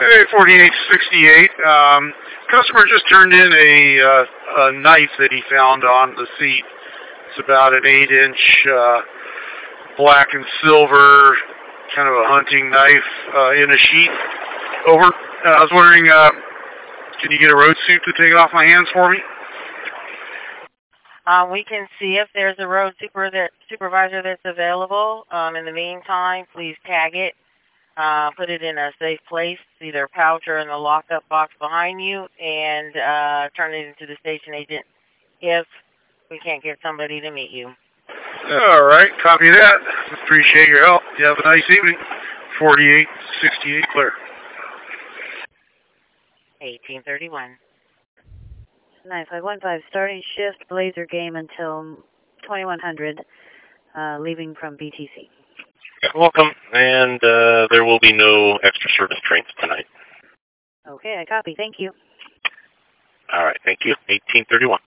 Hey, 4868. Customer just turned in a knife that he found on the seat. It's about an 8-inch black and silver, kind of a hunting knife in a sheath. Over. I was wondering, can you get a road suit to take it off my hands for me? We can see if there's a road supervisor that's available. In the meantime, please tag it. Put it in a safe place, either a pouch or in the lockup box behind you, and turn it into the station agent if we can't get somebody to meet you. All right, copy that. Appreciate your help. You have a nice evening. 4868 Claire. 1831. 9515, starting shift, Blazer game until 2100, leaving from BTC. Welcome, and there will be no extra service trains tonight. Okay, I copy. Thank you. All right, thank you. 1831.